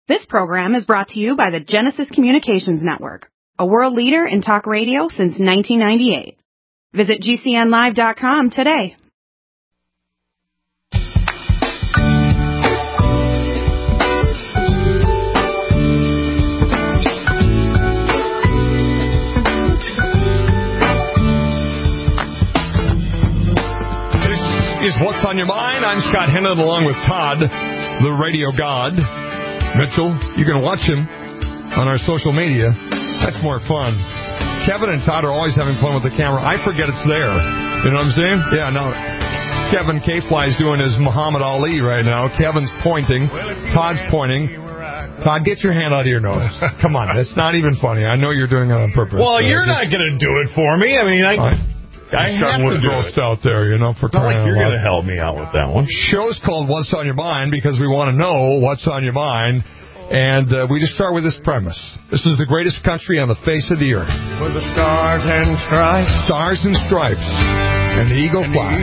This program is brought to you by the Genesis Communications Network, a world leader in talk radio since 1998. Visit GCNlive.com today. This is What's on Your Mind. I'm Scott Hennon along with Todd, the radio god. Mitchell, you can watch him on our social media. That's more fun. Kevin and Todd are always having fun with the camera. I forget it's there. You know what I'm saying? Yeah, no. Kevin K-Fly's doing his Muhammad Ali right now. Kevin's pointing. Todd's pointing. Todd, get your hand out of your nose. Come on, it's not even funny. I know you're doing it on purpose. Well, you're not going to do it for me. I mean, I have to do it out there, you know, for crying out loud. You're going to help me out with that one. Show's called What's on Your Mind because we want to know what's on your mind. And we just start with this premise. This is the greatest country on the face of the earth. With the stars and stripes. Stars and stripes. And the eagle flies.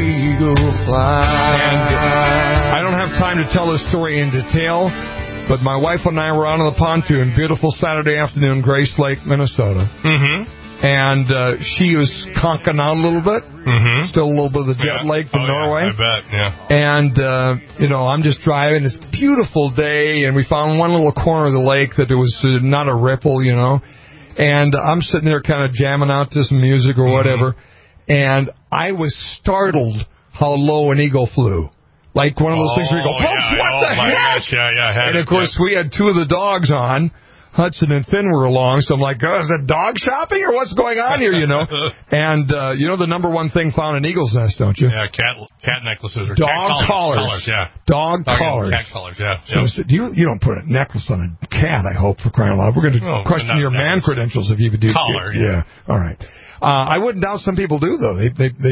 And I don't have time to tell this story in detail, but my wife and I were out on the pontoon, beautiful Saturday afternoon, Grace Lake, Minnesota. Mm-hmm. And she was conking out a little bit. Mm-hmm. Still a little bit of the jet lag from Norway. Yeah, I bet, yeah. And, I'm just driving. It's a beautiful day, and we found one little corner of the lake that there was not a ripple, you know. And I'm sitting there kind of jamming out to some music or whatever, and I was startled how low an eagle flew. Like one of those things where you go, what the heck? Gosh, yeah, and, of course, we had two of the dogs on. Hudson and Finn were along, so I'm like, is it dog shopping or what's going on here, you know? And you know the number one thing found in eagle's nest, don't you? Yeah, cat necklaces or dog cat collars. Yeah. Dog collars. Cat collars, yeah. So you don't put a necklace on a cat, I hope, for crying out loud. We're going to question your man credentials if you do. Collar, yeah. All right. I wouldn't doubt some people do, though.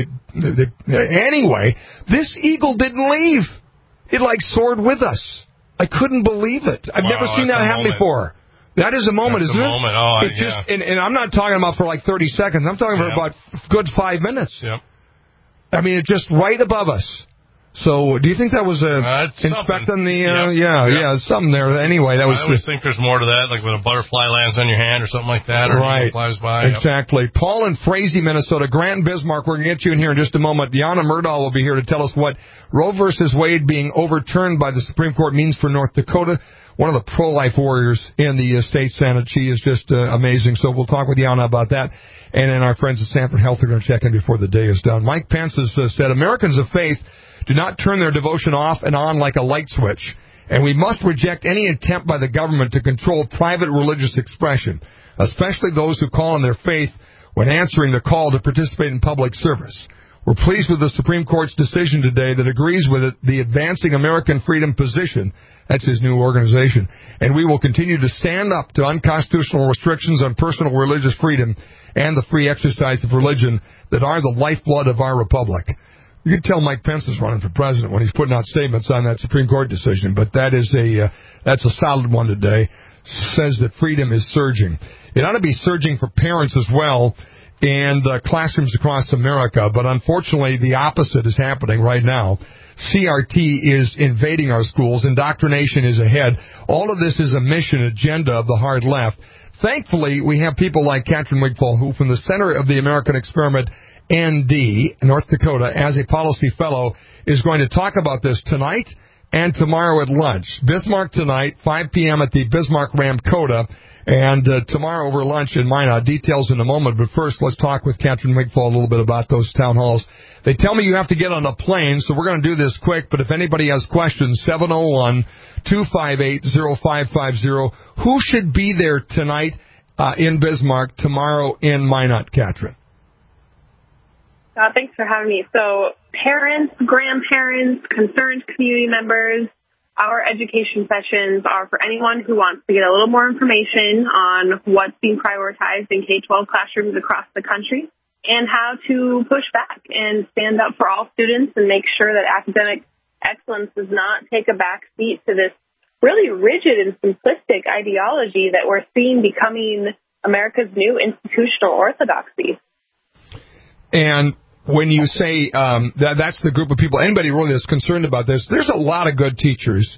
Anyway, this eagle didn't leave. It, soared with us. I couldn't believe it. I've never seen that happen before. That is a moment, isn't it? Moment. Oh, and I'm not talking about for 30 seconds. I'm talking for about a good 5 minutes. Yep. I mean, it's just right above us. So, do you think that was inspecting the? Something there. Anyway, that was. I always think there's more to that, like when a butterfly lands on your hand or something like that, or right. flies by. Exactly. Yep. Paul in Frazee, Minnesota. Grant and Bismarck. We're going to get you in here in just a moment. Deanna Murdahl will be here to tell us what Roe versus Wade being overturned by the Supreme Court means for North Dakota. One of the pro-life warriors in the state Senate. She is just amazing. So we'll talk with Deanna about that. And then our friends at Sanford Health are going to check in before the day is done. Mike Pence has said Americans of faith do not turn their devotion off and on like a light switch, and we must reject any attempt by the government to control private religious expression, especially those who call on their faith when answering the call to participate in public service. We're pleased with the Supreme Court's decision today that agrees with the Advancing American Freedom position. That's his new organization. And we will continue to stand up to unconstitutional restrictions on personal religious freedom and the free exercise of religion that are the lifeblood of our republic. You can tell Mike Pence is running for president when he's putting out statements on that Supreme Court decision, but that's a solid one today. Says that freedom is surging. It ought to be surging for parents as well and classrooms across America, but unfortunately the opposite is happening right now. CRT is invading our schools. Indoctrination is ahead. All of this is a mission agenda of the hard left. Thankfully, we have people like Katrin Wigfall, who from the Center of the American Experiment, ND, North Dakota, as a policy fellow, is going to talk about this tonight and tomorrow at lunch. Bismarck tonight, 5 p.m. at the Bismarck Ramkota, and tomorrow over lunch in Minot. Details in a moment, but first let's talk with Katrin Wigfall a little bit about those town halls. They tell me you have to get on a plane, so we're going to do this quick, but if anybody has questions, 701-258-0550. Who should be there tonight in Bismarck, tomorrow in Minot, Katrin? Thanks for having me. So parents, grandparents, concerned community members, our education sessions are for anyone who wants to get a little more information on what's being prioritized in K-12 classrooms across the country and how to push back and stand up for all students and make sure that academic excellence does not take a back seat to this really rigid and simplistic ideology that we're seeing becoming America's new institutional orthodoxy. And when you say that's the group of people, anybody really that's concerned about this, there's a lot of good teachers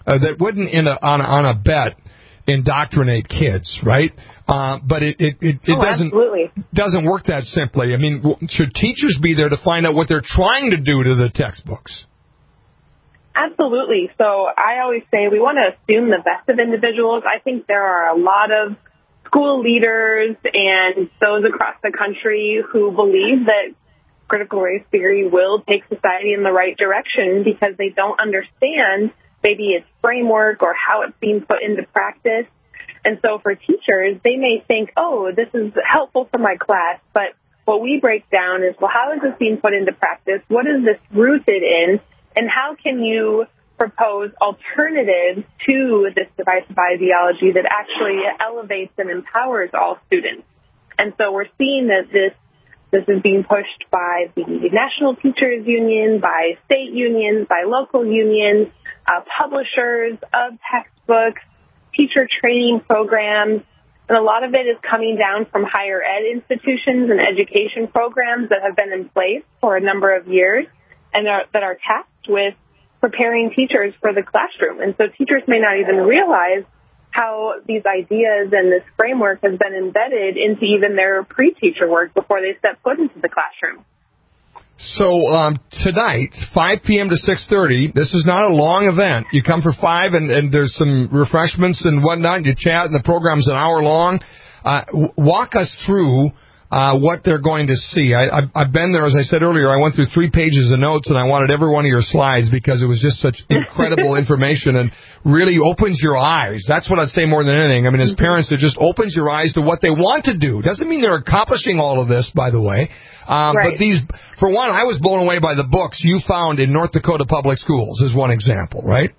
that wouldn't on a bet indoctrinate kids, right? But it doesn't work that simply. I mean, should teachers be there to find out what they're trying to do to the textbooks? Absolutely. So I always say we want to assume the best of individuals. I think there are a lot of school leaders and those across the country who believe that critical race theory will take society in the right direction because they don't understand maybe its framework or how it's being put into practice. And so for teachers, they may think, oh, this is helpful for my class. But what we break down is, well, how is this being put into practice? What is this rooted in? And how can you propose alternatives to this divisive ideology that actually elevates and empowers all students? And so we're seeing that this is being pushed by the National Teachers Union, by state unions, by local unions, publishers of textbooks, teacher training programs, and a lot of it is coming down from higher ed institutions and education programs that have been in place for a number of years and that are tasked with preparing teachers for the classroom. And so teachers may not even realize how these ideas and this framework has been embedded into even their pre-teacher work before they step foot into the classroom. So tonight, 5 p.m. to 6:30, this is not a long event. You come for 5, and there's some refreshments and whatnot. You chat, and the program's an hour long. Walk us through what they're going to see. I've been there, as I said earlier. I went through 3 pages of notes, and I wanted every one of your slides because it was just such incredible information and really opens your eyes. That's what I'd say more than anything. I mean, as parents, it just opens your eyes to what they want to do. Doesn't mean they're accomplishing all of this, by the way. Right. But these, for one, I was blown away by the books you found in North Dakota Public Schools as one example, right?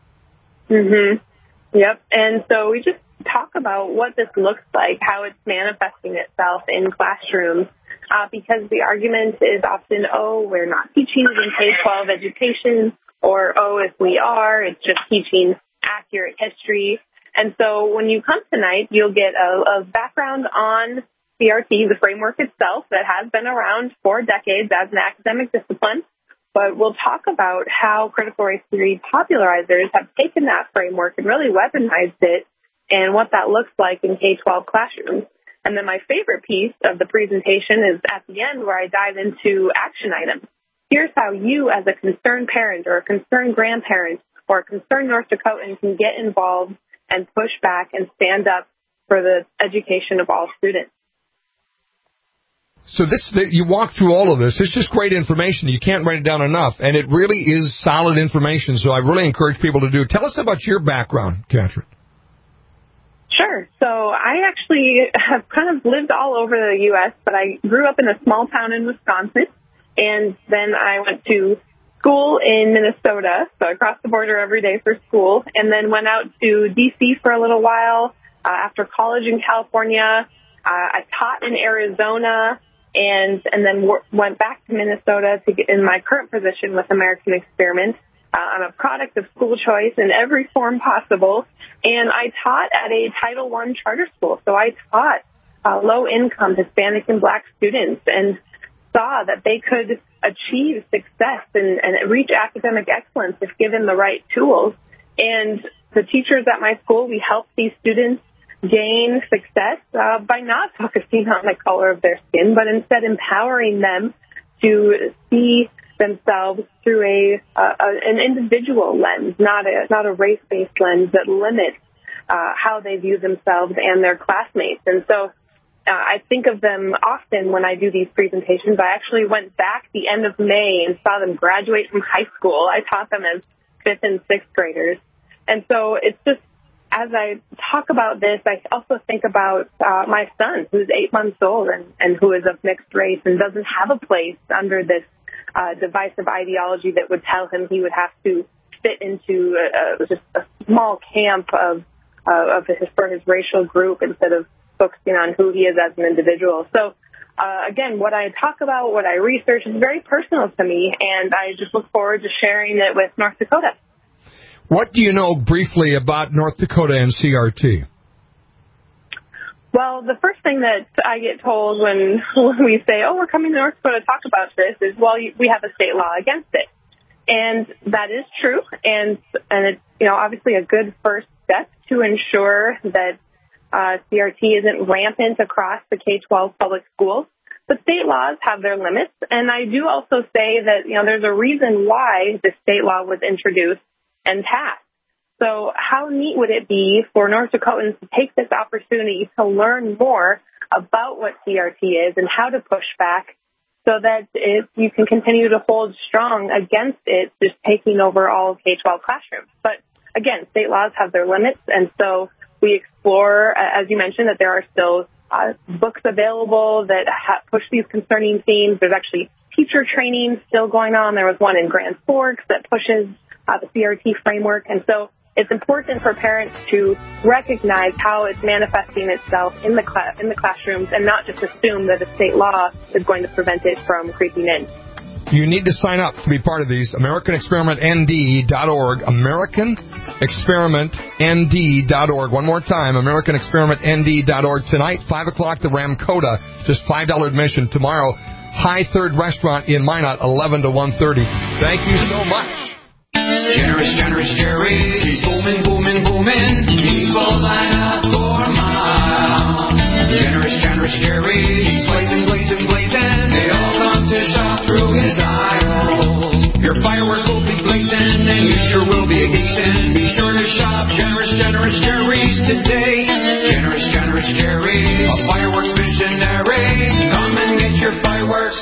Yep. And so we just talk about what this looks like, how it's manifesting itself in classrooms, because the argument is often, oh, we're not teaching it in K-12 education, or, oh, if we are, it's just teaching accurate history. And so when you come tonight, you'll get a background on CRT, the framework itself that has been around for decades as an academic discipline. But we'll talk about how critical race theory popularizers have taken that framework and really weaponized it and what that looks like in K-12 classrooms. And then my favorite piece of the presentation is at the end where I dive into action items. Here's how you as a concerned parent or a concerned grandparent or a concerned North Dakotan can get involved and push back and stand up for the education of all students. So you walk through all of this. It's just great information. You can't write it down enough, and it really is solid information, so I really encourage people to do. Tell us about your background, Catherine. Sure. So I actually have kind of lived all over the U.S., but I grew up in a small town in Wisconsin, and then I went to school in Minnesota, so I crossed the border every day for school, and then went out to D.C. for a little while. After college in California, I taught in Arizona, and then went back to Minnesota to get in my current position with American Experiment. I'm a product of school choice in every form possible, and I taught at a Title I charter school. So I taught low-income Hispanic and Black students and saw that they could achieve success and reach academic excellence if given the right tools. And the teachers at my school, we helped these students gain success by not focusing on the color of their skin, but instead empowering them to see themselves through an individual lens, not a race-based lens that limits how they view themselves and their classmates. And so I think of them often when I do these presentations. I actually went back the end of May and saw them graduate from high school. I taught them as 5th and 6th graders. And so it's just, as I talk about this, I also think about my son, who's 8 months old and who is of mixed race and doesn't have a place under this divisive ideology that would tell him he would have to fit into just a small camp for his racial group instead of focusing on who he is as an individual. So, again, what I talk about, what I research is very personal to me, and I just look forward to sharing it with North Dakota. What do you know briefly about North Dakota and CRT? Well, the first thing that I get told when we say, oh, we're coming to North Dakota to talk about this is, well, we have a state law against it. And that is true, and it's, obviously a good first step to ensure that CRT isn't rampant across the K-12 public schools. But state laws have their limits, and I do also say that, there's a reason why the state law was introduced and passed. So how neat would it be for North Dakotans to take this opportunity to learn more about what CRT is and how to push back so that you can continue to hold strong against it just taking over all K-12 classrooms. But again, state laws have their limits, and so we explore, as you mentioned, that there are still books available that push these concerning themes. There's actually teacher training still going on. There was one in Grand Forks that pushes the CRT framework, and so it's important for parents to recognize how it's manifesting itself in the classrooms and not just assume that a state law is going to prevent it from creeping in. You need to sign up to be part of these. AmericanExperimentND.org. AmericanExperimentND.org. One more time, AmericanExperimentND.org. Tonight, 5 o'clock, the Ramkota, just $5 admission. Tomorrow, High Third Restaurant in Minot, 11 to 1:30. Thank you so much. Generous Jerry's, he's booming. People line up for miles. Generous Jerry's, he's blazing. They all come to shop through his aisles. Your fireworks will be blazing, and you sure will be gazing. Be sure to shop Generous Jerry's today. Generous Jerry's, a fireworks visionary. Come and get your fireworks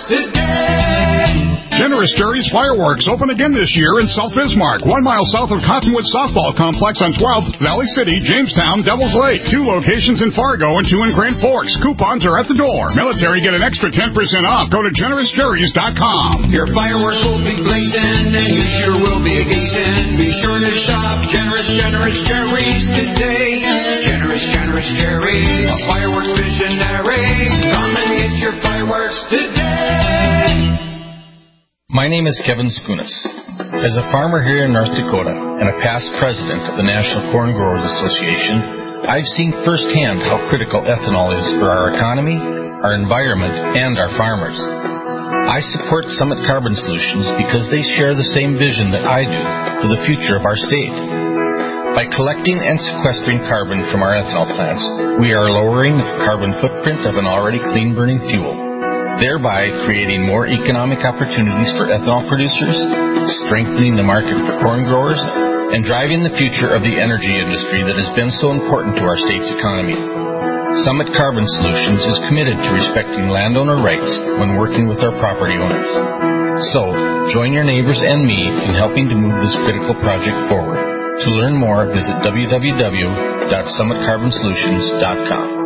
today. Generous Jerry's Fireworks open again this year in South Bismarck, 1 mile south of Cottonwood Softball Complex on 12th, Valley City, Jamestown, Devils Lake. 2 locations in Fargo and 2 in Grand Forks. Coupons are at the door. Military get an extra 10% off. Go to GenerousJerry's.com. Your fireworks will be blazing, and you sure will be gazing. Be sure to shop Generous Jerry's today. Generous Jerry's, a fireworks visionary. Come and get your fireworks today. My name is Kevin Skunas. As a farmer here in North Dakota and a past president of the National Corn Growers Association, I've seen firsthand how critical ethanol is for our economy, our environment, and our farmers. I support Summit Carbon Solutions because they share the same vision that I do for the future of our state. By collecting and sequestering carbon from our ethanol plants, we are lowering the carbon footprint of an already clean-burning fuel, thereby creating more economic opportunities for ethanol producers, strengthening the market for corn growers, and driving the future of the energy industry that has been so important to our state's economy. Summit Carbon Solutions is committed to respecting landowner rights when working with our property owners. So, join your neighbors and me in helping to move this critical project forward. To learn more, visit www.summitcarbonsolutions.com.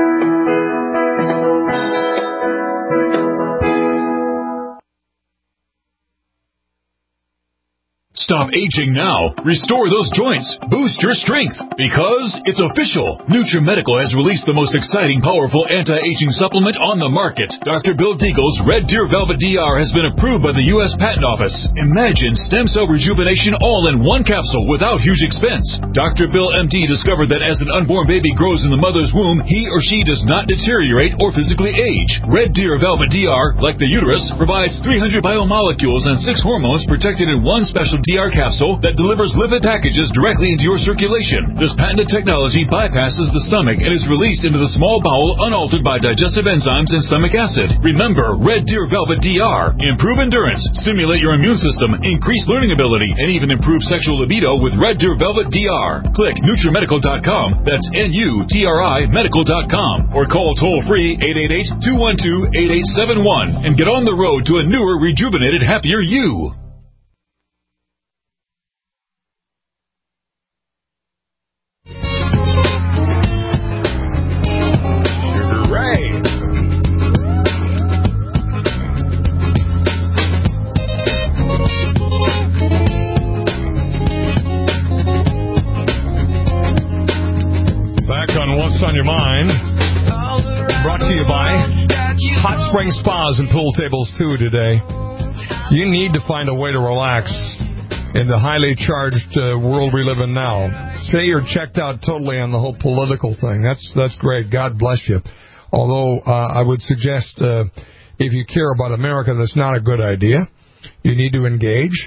Stop aging now. Restore those joints. Boost your strength. Because it's official. NutriMedical has released the most exciting, powerful anti-aging supplement on the market. Dr. Bill Deagle's Red Deer Velvet DR has been approved by the U.S. Patent Office. Imagine stem cell rejuvenation all in one capsule without huge expense. Dr. Bill MD discovered that as an unborn baby grows in the mother's womb, he or she does not deteriorate or physically age. Red Deer Velvet DR, like the uterus, provides 300 biomolecules and 6 hormones protected in one special DR capsule that delivers lipid packages directly into your circulation. This patented technology bypasses the stomach and is released into the small bowel unaltered by digestive enzymes and stomach acid. Remember, Red Deer Velvet DR. Improve endurance, stimulate your immune system, increase learning ability, and even improve sexual libido with Red Deer Velvet DR. Click NutriMedical.com, that's NUTRI Medical.com, or call toll-free 888-212-8871 and get on the road to a newer, rejuvenated, happier you. On your mind, brought to you by Hot Spring Spas and Pool Tables 2 today. You need to find a way to relax in the highly charged world we live in now. Say you're checked out totally on the whole political thing. That's great. God bless you. Although I would suggest if you care about America, that's not a good idea. You need to engage.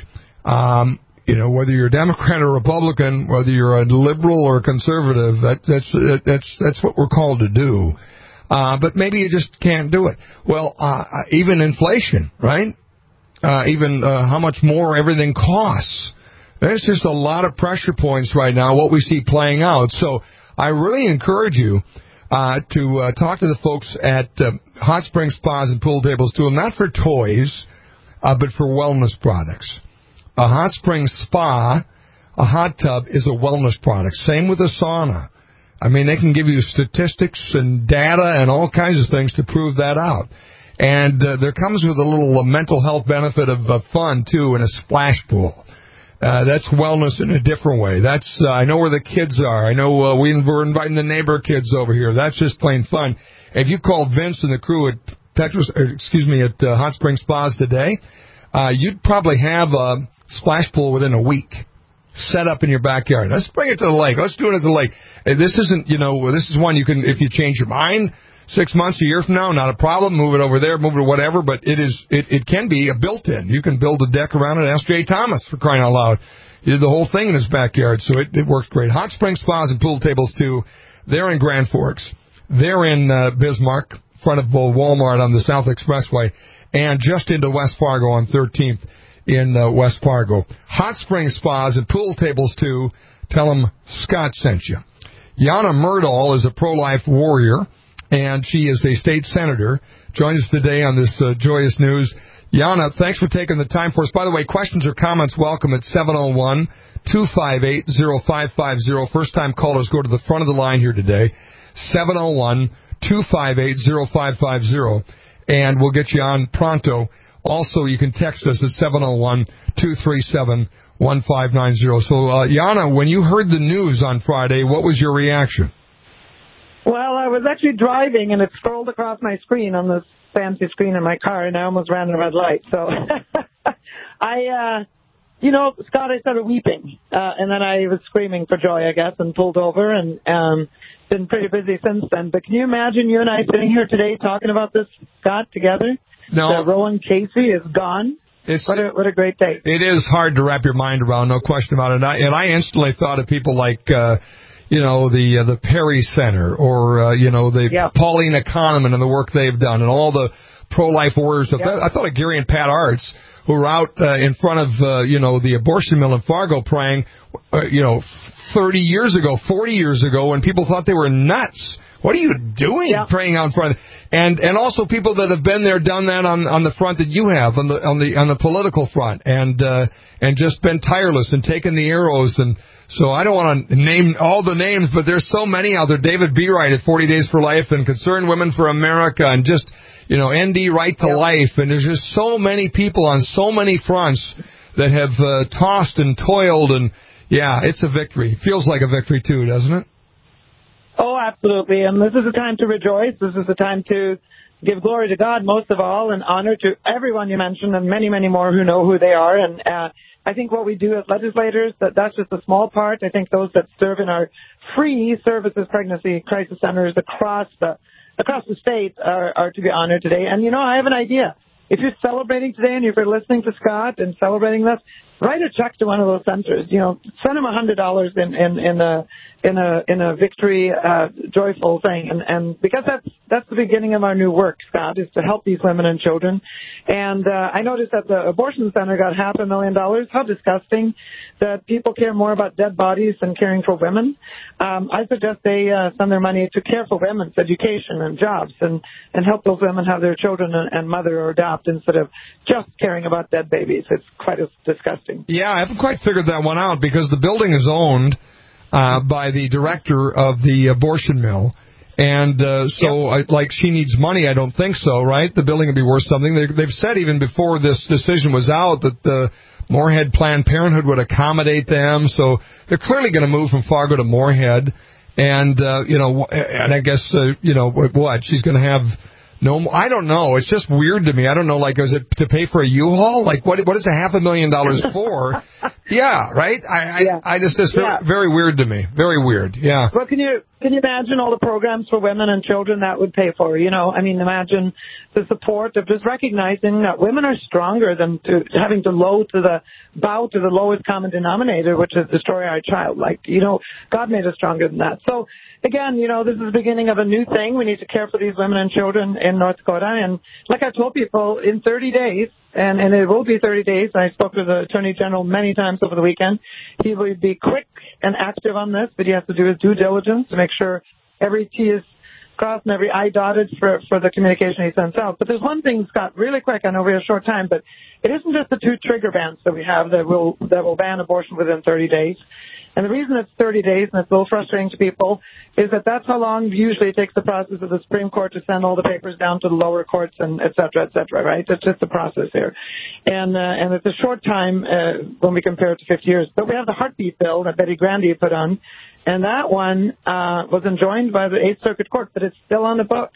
Whether you're a Democrat or Republican, whether you're a liberal or a conservative, that's what we're called to do. But maybe you just can't do it. Well, even inflation, right? Even how much more everything costs. There's just a lot of pressure points right now, what we see playing out. So I really encourage you to talk to the folks at Hot Spring Spas and Pool Tables, too, not for toys, but for wellness products. A hot spring spa, a hot tub, is a wellness product. Same with a sauna. I mean, they can give you statistics and data and all kinds of things to prove that out. And there comes with a little mental health benefit of fun, too, in a splash pool. That's wellness in a different way. That's I know where the kids are. I know we're inviting the neighbor kids over here. That's just plain fun. If you called Vince and the crew at Hot Spring Spas today, you'd probably have a splash pool within a week set up in your backyard. Let's bring it to the lake. Let's do it at the lake. This isn't, this is one you can, if you change your mind 6 months, a year from now, not a problem. Move it over there, move it whatever, but it can be a built-in. You can build a deck around it. Ask Jay Thomas, for crying out loud. He did the whole thing in his backyard, so it works great. Hot Spring Spas and Pool Tables, too. They're in Grand Forks. They're in Bismarck, in front of Walmart on the South Expressway, and just into West Fargo on 13th in West Fargo. Hot Spring Spas and Pool Tables, too. Tell them Scott sent you. Yana Murdahl is a pro-life warrior, and she is a state senator. Joins us today on this joyous news. Yana, thanks for taking the time for us. By the way, questions or comments welcome at 701-258-0550. First-time callers go to the front of the line here today, 701-258-0550, and we'll get you on pronto. Also, you can text us at 701-237-1590. So, Yana, when you heard the news on Friday, what was your reaction? Well, I was actually driving, and it scrolled across my screen on this fancy screen in my car, and I almost ran a red light. So, Scott, I started weeping, and then I was screaming for joy, I guess, and pulled over, and been pretty busy since then. But can you imagine you and I sitting here today talking about this, Scott, together? No. Rowan Casey is gone. What a great day. It is hard to wrap your mind around, no question about it. And I instantly thought of people like, the Perry Center or, Paulina Kahneman and the work they've done and all the pro-life warriors. Yep. I thought of Gary and Pat Arts, who were out in front of, the abortion mill in Fargo praying, 30 years ago, 40 years ago, when people thought they were nuts. What are you doing praying out in front? And also people that have been there, done that on the front that you have, on the political front, and just been tireless and taken the arrows. And so I don't want to name all the names, but there's so many out there. David Bereit at 40 Days for Life and Concerned Women for America and just, ND Right to Life. And there's just so many people on so many fronts that have tossed and toiled. And, it's a victory. Feels like a victory, too, doesn't it? Oh, absolutely. And this is a time to rejoice. This is a time to give glory to God most of all and honor to everyone you mentioned and many, many more who know who they are. And I think what we do as legislators, that's just a small part. I think those that serve in our free services pregnancy crisis centers across the state are to be honored today. And, I have an idea. If you're celebrating today and if you're listening to Scott and celebrating this, write a check to one of those centers. Send them $100 in a victory, joyful thing. And because that's the beginning of our new work, Scott, is to help these women and children. And I noticed that the abortion center got $500,000. How disgusting that people care more about dead bodies than caring for women. I suggest they send their money to care for women's education and jobs and help those women have their children and mother or adopt instead of just caring about dead babies. It's quite disgusting. Yeah, I haven't quite figured that one out because the building is owned by the director of the abortion mill. And she needs money. I don't think so, right? The building would be worth something. They've said even before this decision was out that the Moorhead Planned Parenthood would accommodate them. So they're clearly going to move from Fargo to Moorhead. And, and I guess, what? She's going to have no, I don't know. It's just weird to me. I don't know, is it to pay for a U-Haul? What is $500,000 for? Yeah, right? I just, it's very weird to me. Very weird, yeah. Well, can you imagine all the programs for women and children that would pay for, you know? I mean, imagine the support of just recognizing that women are stronger than having to bow to the lowest common denominator, which is destroy our child. Like, you know, God made us stronger than that. So, again, you know, this is the beginning of a new thing. We need to care for these women and children in North Dakota. And like I told people, in 30 days, and it will be 30 days, I spoke to the Attorney General many times over the weekend, he will be quick and active on this, but he has to do his due diligence to make sure every T is crossed and every I dotted for the communication he sends out. But there's one thing, Scott, really quick, I know we have a short time, but it isn't just the 2 trigger bans that we have that will ban abortion within 30 days. And the reason it's 30 days, and it's a little frustrating to people, is that that's how long usually it takes the process of the Supreme Court to send all the papers down to the lower courts and et cetera, right? That's just the process here. And it's a short time when we compare it to 50 years. But we have the heartbeat bill that Betty Grandy put on, and that one was enjoined by the 8th Circuit Court, but it's still on the books.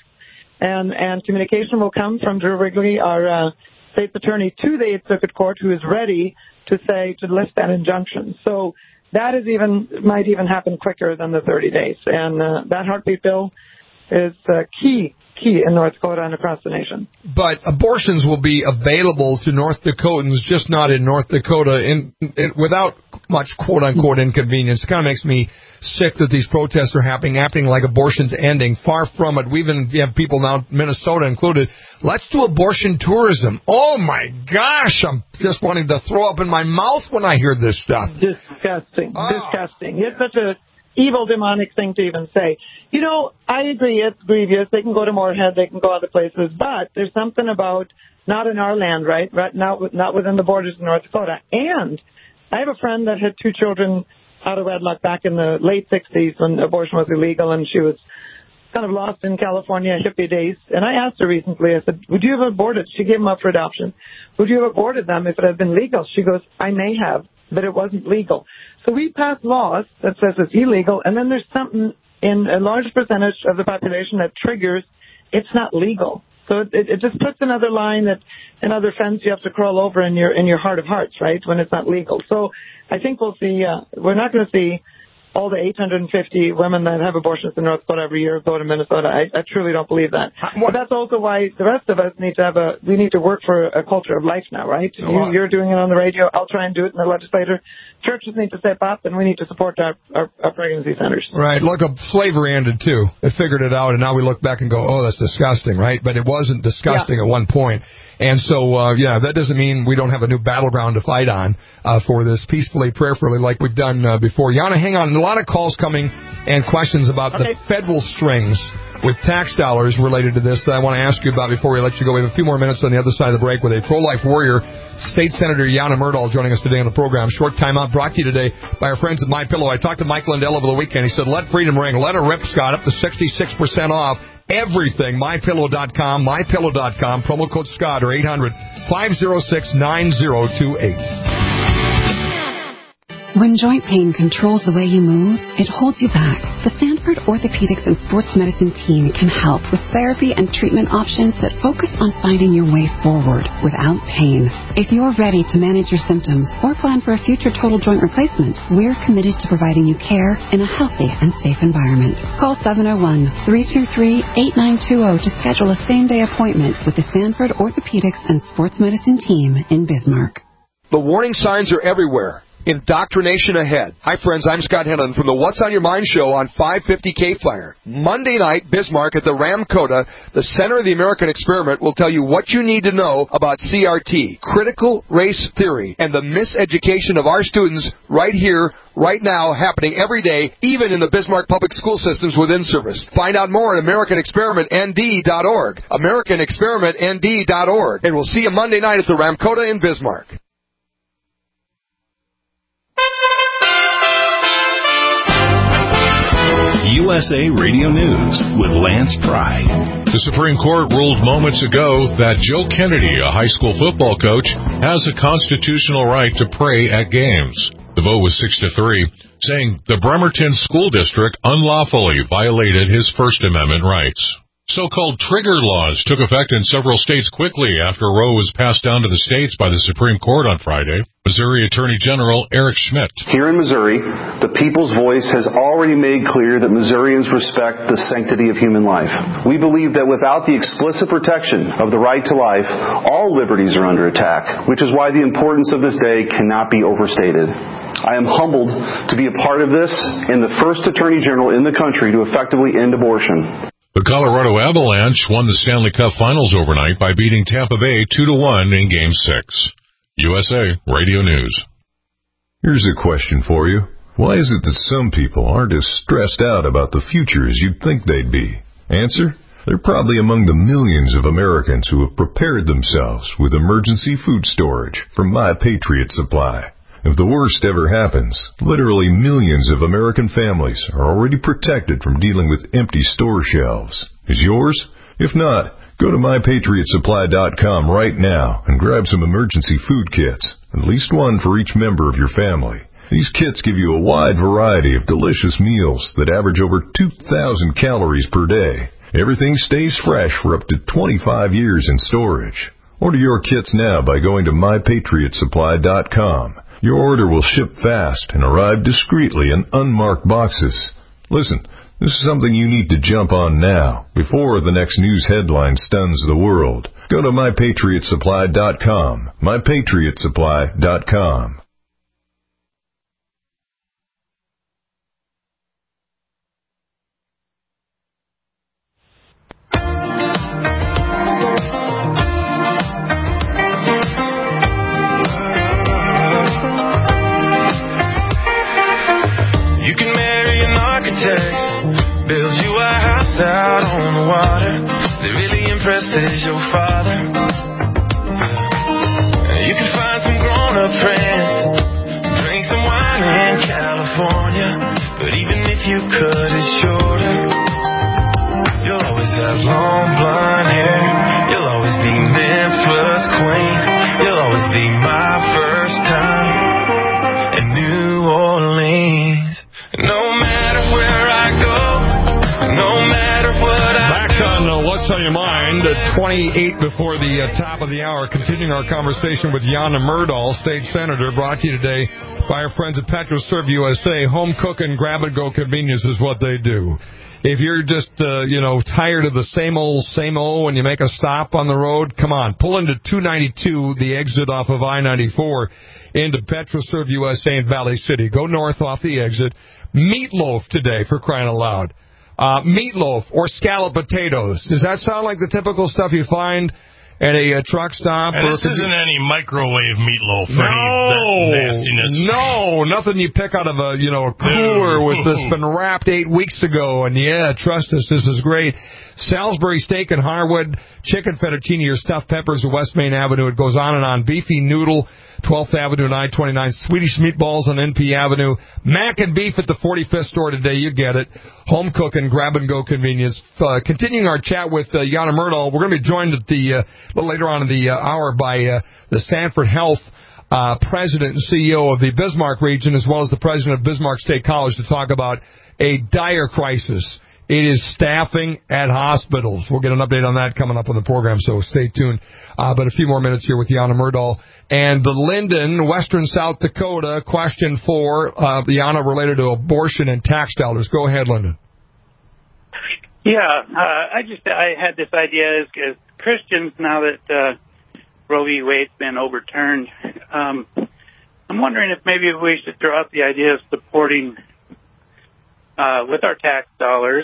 And communication will come from Drew Wrigley, our state's attorney, to the 8th Circuit Court, who is ready to lift that injunction. So that might even happen quicker than the 30 days. And that heartbeat bill is key in North Dakota and across the nation. But abortions will be available to North Dakotans, just not in North Dakota, without much quote-unquote inconvenience. It kind of makes me sick that these protests are happening like abortion's ending. Far from it. We even have people now, Minnesota included, let's do abortion tourism. Oh, my gosh, I'm just wanting to throw up in my mouth when I hear this stuff. Disgusting. Disgusting. It's such a evil, demonic thing to even say. You know, I agree, it's grievous. They can go to Moorhead, they can go other places, but there's something about not in our land, right? Not within the borders of North Dakota. And I have a friend that had 2 children out of wedlock back in the late 60s when abortion was illegal, and she was kind of lost in California hippie days. And I asked her recently, I said, would you have aborted? She gave them up for adoption. Would you have aborted them if it had been legal? She goes, I may have, but it wasn't legal. So we passed laws that says it's illegal, and then there's something in a large percentage of the population that triggers it's not legal. So it just puts another line, another fence you have to crawl over in your heart of hearts, right, when it's not legal. So I think we'll see, we're not going to see all the 850 women that have abortions in North Dakota every year go to Minnesota. I truly don't believe that. But that's also why the rest of us need to work for a culture of life now, right? You're doing it on the radio. I'll try and do it in the legislature. Churches need to step up, and we need to support our pregnancy centers. Right. Look, slavery ended, too. It figured it out, and now we look back and go, oh, that's disgusting, right? But it wasn't disgusting at one point. And so, that doesn't mean we don't have a new battleground to fight on for this peacefully, prayerfully, like we've done before. Yana, hang on. A lot of calls coming and questions about the federal strings with tax dollars related to this that I want to ask you about before we let you go. We have a few more minutes on the other side of the break with a pro-life warrior, State Senator Yana Myrdal, joining us today on the program. Short timeout brought to you today by our friends at MyPillow. I talked to Mike Lindell over the weekend. He said, let freedom ring. Let her rip, Scott, up to 66% off. Everything, MyPillow.com, MyPillow.com, promo code Scott or 800-506-9028. When joint pain controls the way you move, it holds you back. The Sanford Orthopedics and Sports Medicine team can help with therapy and treatment options that focus on finding your way forward without pain. If you're ready to manage your symptoms or plan for a future total joint replacement, we're committed to providing you care in a healthy and safe environment. Call 701-323-8920 to schedule a same-day appointment with the Sanford Orthopedics and Sports Medicine team in Bismarck. The warning signs are everywhere. Indoctrination ahead. Hi, friends. I'm Scott Hennon from the What's on Your Mind show on 550 K-Fire. Monday night, Bismarck at the Ramkota, the Center of the American Experiment, will tell you what you need to know about CRT, critical race theory, and the miseducation of our students right here, right now, happening every day, even in the Bismarck public school systems within service. Find out more at AmericanExperimentND.org. AmericanExperimentND.org. And we'll see you Monday night at the Ramkota in Bismarck. USA Radio News with Lance Pry. The Supreme Court ruled moments ago that Joe Kennedy, a high school football coach, has a constitutional right to pray at games. The vote was 6-3, saying the Bremerton School District unlawfully violated his First Amendment rights. So-called trigger laws took effect in several states quickly after Roe was passed down to the states by the Supreme Court on Friday. Missouri Attorney General Eric Schmidt. Here in Missouri, the people's voice has already made clear that Missourians respect the sanctity of human life. We believe that without the explicit protection of the right to life, all liberties are under attack, which is why the importance of this day cannot be overstated. I am humbled to be a part of this and the first Attorney General in the country to effectively end abortion. The Colorado Avalanche won the Stanley Cup Finals overnight by beating Tampa Bay 2-1 in Game 6. USA Radio News. Here's a question for you. Why is it that some people aren't as stressed out about the future as you'd think they'd be? Answer? They're probably among the millions of Americans who have prepared themselves with emergency food storage from My Patriot Supply. If the worst ever happens, literally millions of American families are already protected from dealing with empty store shelves. Is yours? If not, go to MyPatriotSupply.com right now and grab some emergency food kits, at least one for each member of your family. These kits give you a wide variety of delicious meals that average over 2,000 calories per day. Everything stays fresh for up to 25 years in storage. Order your kits now by going to MyPatriotSupply.com. Your order will ship fast and arrive discreetly in unmarked boxes. Listen, this is something you need to jump on now, before the next news headline stuns the world. Go to MyPatriotSupply.com. MyPatriotSupply.com. Build you a house out on the water that really impresses your father. You can find some grown-up friends, drink some wine in California, but even if you cut it shorter, you'll always have long blonde hair. You'll always be Memphis queen. You'll always be my first time in New Orleans. No matter where I go, no matter what I do. Back on What's on Your Mind, 28 before the top of the hour, continuing our conversation with Jana Myrdal, State Senator, brought to you today by our friends at PetroServe USA. Home cook and grab-and-go convenience is what they do. If you're just, tired of the same old, when you make a stop on the road, come on, pull into 292, the exit off of I-94, into PetroServe USA in Valley City. Go north off the exit. Meatloaf today, for crying out loud. Meatloaf or scalloped potatoes. Does that sound like the typical stuff you find at a truck stop? And this isn't any microwave meatloaf or any nastiness. No, nothing you pick out of a cooler that's been wrapped 8 weeks ago. And yeah, trust us, this is great. Salisbury steak and Harwood, chicken fettuccine or stuffed peppers at West Main Avenue. It goes on and on. Beefy noodle, 12th Avenue and I-29. Swedish meatballs on NP Avenue. Mac and beef at the 45th store today. You get it. Home cook and grab-and-go convenience. Continuing our chat with Jana Myrdal. We're going to be joined at a little later on in the hour by the Sanford Health president and CEO of the Bismarck region, as well as the president of Bismarck State College, to talk about a dire crisis. It is staffing at hospitals. We'll get an update on that coming up on the program, so stay tuned. But a few more minutes here with Jana Myrdal. And the Linden, Western South Dakota, question for Jana related to abortion and tax dollars. Go ahead, Linden. Yeah, I had this idea as Christians, now that Roe v. Wade's been overturned, I'm wondering if maybe we should throw out the idea of supporting with our tax dollars,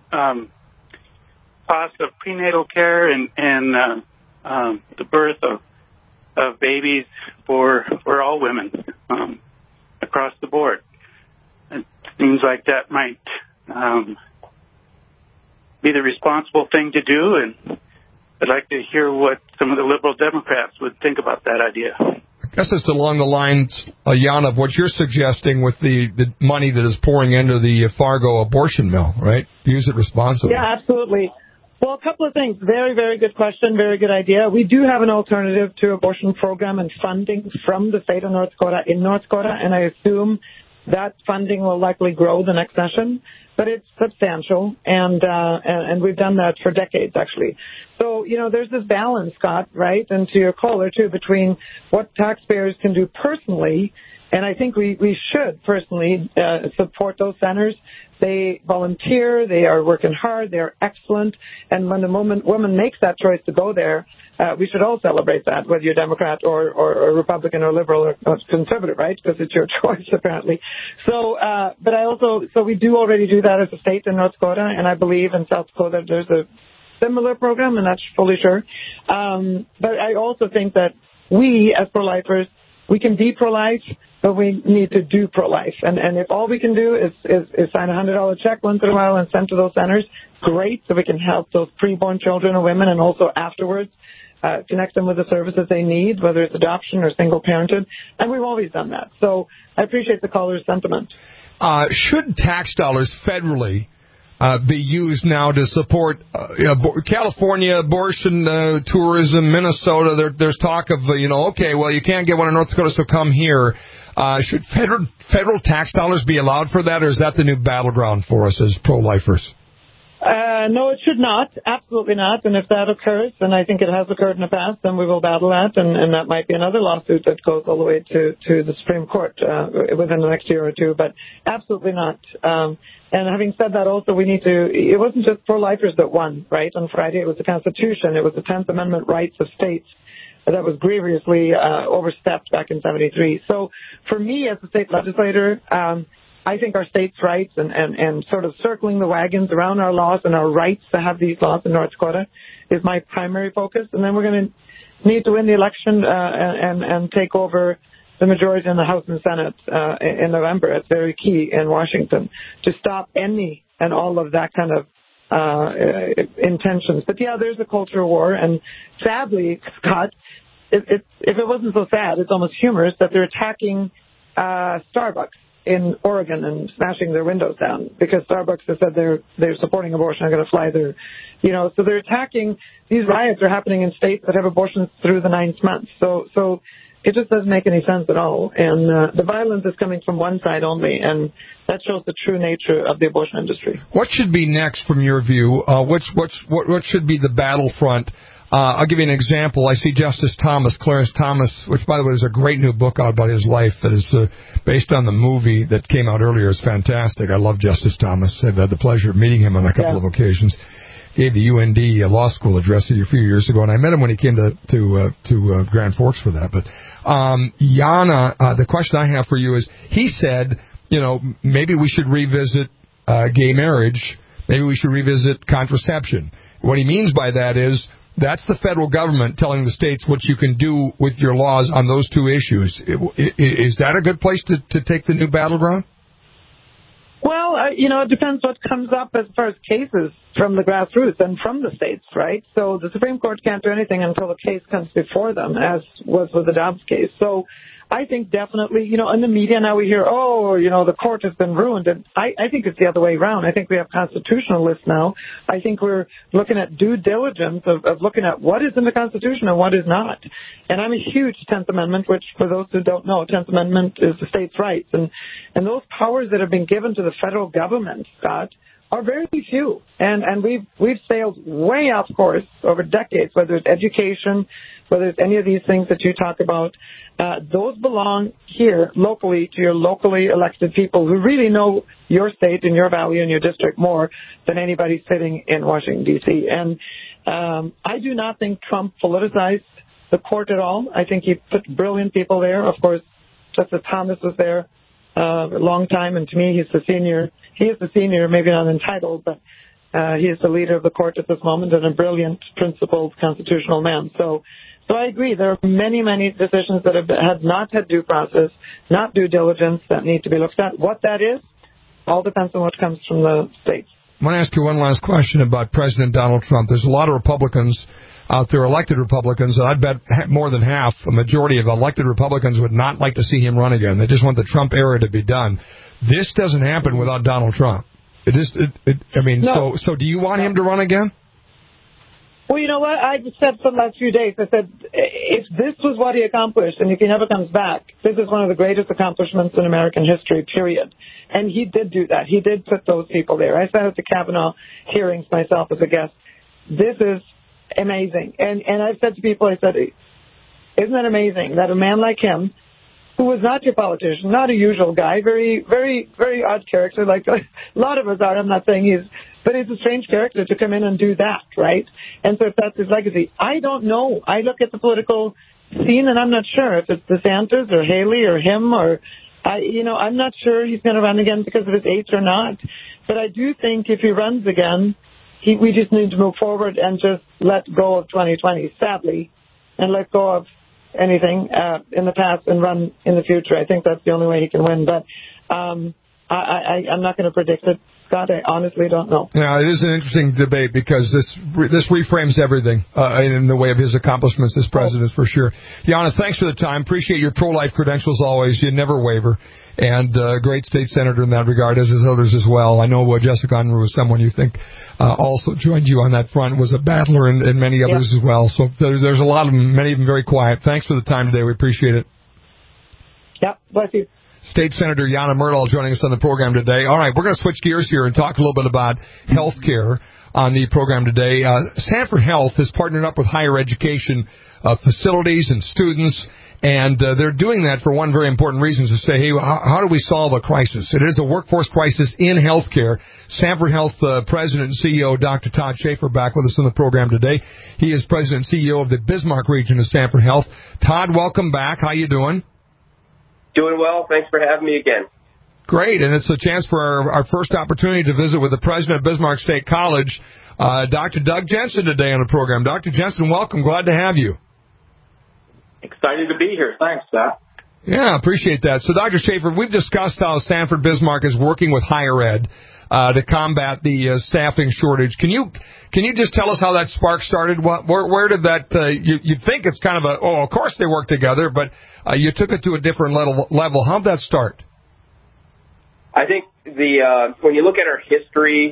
cost of prenatal care and the birth of babies for all women across the board. It seems like that might be the responsible thing to do, and I'd like to hear what some of the liberal Democrats would think about that idea. I guess it's along the lines, Jana, of what you're suggesting with the money that is pouring into the Fargo abortion mill, right? Use it responsibly. Yeah, absolutely. Well, a couple of things. Very, very good question. Very good idea. We do have an alternative to abortion program and funding from the state of North Dakota in North Dakota, and I assume that funding will likely grow the next session. but it's substantial, and we've done that for decades, actually. So, there's this balance, Scott, right, and to your caller, too, between what taxpayers can do personally, and I think we should personally support those centers. They volunteer, they are working hard, they are excellent, and when the woman makes that choice to go there, we should all celebrate that, whether you're Democrat or Republican or Liberal or Conservative, right? Because it's your choice, apparently. So, so we do already do that as a state in North Dakota, and I believe in South Dakota there's a similar program, and that's fully sure. But I also think that we, as pro-lifers, we can be pro-life, but we need to do pro-life. And if all we can do is sign a $100 check once in a while and send to those centers, great, so we can help those preborn children or women, and also afterwards connect them with the services they need, whether it's adoption or single-parented. And we've always done that. So I appreciate the caller's sentiment. Should tax dollars federally be used now to support California abortion, tourism, Minnesota? There's talk of, okay, well, you can't get one in North Dakota, so come here. Should federal tax dollars be allowed for that, or is that the new battleground for us as pro-lifers? No, it should not. Absolutely not. And if that occurs, and I think it has occurred in the past, then we will battle that, and that might be another lawsuit that goes all the way to the Supreme Court within the next year or two. But absolutely not. And having said that, also it wasn't just pro-lifers that won, right? On Friday, it was the Constitution. It was the 10th Amendment rights of states that was grievously overstepped back in 1973. So for me, as a state legislator, I think our states' rights and sort of circling the wagons around our laws and our rights to have these laws in North Dakota is my primary focus. And then we're going to need to win the election and take over the majority in the House and Senate in November. It's very key in Washington to stop any and all of that kind of intentions. But, yeah, there's a culture war. And sadly, Scott, if it wasn't so sad, it's almost humorous that they're attacking Starbucks in Oregon and smashing their windows down because Starbucks has said they're supporting abortion. They're going to fly their, so they're attacking. These riots are happening in states that have abortions through the 9th month. So it just doesn't make any sense at all. And the violence is coming from one side only, and that shows the true nature of the abortion industry. What should be next from your view? What should be the battlefront? I'll give you an example. I see Justice Thomas, Clarence Thomas, which, by the way, is a great new book out about his life that is based on the movie that came out earlier. It's fantastic. I love Justice Thomas. I've had the pleasure of meeting him on a couple of occasions. Gave the UND law school address a few years ago, and I met him when he came to Grand Forks for that. But Yana, the question I have for you is, he said, maybe we should revisit gay marriage. Maybe we should revisit contraception. What he means by that is, that's the federal government telling the states what you can do with your laws on those two issues. Is that a good place to take the new battleground? Well, it depends what comes up as far as cases from the grassroots and from the states, right? So the Supreme Court can't do anything until the case comes before them, as was with the Dobbs case. So I think definitely, in the media now we hear, the court has been ruined. And I think it's the other way around. I think we have constitutionalists now. I think we're looking at due diligence of looking at what is in the Constitution and what is not. And I'm a huge 10th Amendment, which for those who don't know, 10th Amendment is the states' rights. And those powers that have been given to the federal government, Scott, are very few. And we've sailed way off course over decades, whether it's education, whether it's any of these things that you talk about. Those belong here locally to your locally elected people who really know your state and your value and your district more than anybody sitting in Washington, D.C. And I do not think Trump politicized the court at all. I think he put brilliant people there. Of course, Justice Thomas was there a long time, and to me, he's the senior. He is the senior, maybe not entitled, but he is the leader of the court at this moment and a brilliant, principled, constitutional man. So I agree. There are many, many decisions that have not had due process, not due diligence, that need to be looked at. What that is, all depends on what comes from the states. I want to ask you one last question about President Donald Trump. There's a lot of Republicans out there, elected Republicans, and I'd bet more than half, a majority of elected Republicans would not like to see him run again. They just want the Trump era to be done. This doesn't happen without Donald Trump. No. So do you want him to run again? Well, you know what? I just said for the last few days, I said, if this was what he accomplished, and if he never comes back, this is one of the greatest accomplishments in American history, period. And he did do that. He did put those people there. I sat at the Kavanaugh hearings myself as a guest. This is amazing. And I've said to people, I said, isn't it amazing that a man like him, who was not your politician, not a usual guy, very, very, very odd character, like a lot of us are, I'm not saying but he's a strange character to come in and do that, right? And so if that's his legacy, I don't know. I look at the political scene and I'm not sure if it's DeSantis or Haley or him or, I'm not sure he's going to run again because of his age or not. But I do think if he runs again, we just need to move forward and just let go of 2020, sadly, and let go of anything in the past and run in the future. I think that's the only way he can win. But I'm not going to predict it. Scott, I honestly don't know. Yeah, it is an interesting debate because this reframes everything in the way of his accomplishments as president, for sure. Yana, thanks for the time. Appreciate your pro-life credentials always. You never waver. And great state senator in that regard, as is others as well. I know Jessica Unruh was someone you think also joined you on that front, was a battler, and many others as well. So there's a lot of them, many of them very quiet. Thanks for the time today. We appreciate it. Yeah, bless you. State Senator Yana Myrdal joining us on the program today. All right, we're going to switch gears here and talk a little bit about health care on the program today. Sanford Health has partnered up with higher education facilities and students, and they're doing that for one very important reason, to say, hey, how do we solve a crisis? It is a workforce crisis in health care. Sanford Health President and CEO Dr. Todd Schaefer back with us on the program today. He is President and CEO of the Bismarck region of Sanford Health. Todd, welcome back. How you doing? Doing well. Thanks for having me again. Great, and it's a chance for our first opportunity to visit with the president of Bismarck State College, Dr. Doug Jensen, today on the program. Dr. Jensen, welcome. Glad to have you. Excited to be here. Thanks, Scott. Yeah, appreciate that. So, Dr. Schaefer, we've discussed how Sanford Bismarck is working with higher ed to combat the staffing shortage. Can you just tell us how that spark started? Where did that? You'd think it's kind of of course they work together, but you took it to a different level. How'd that start? I think when you look at our history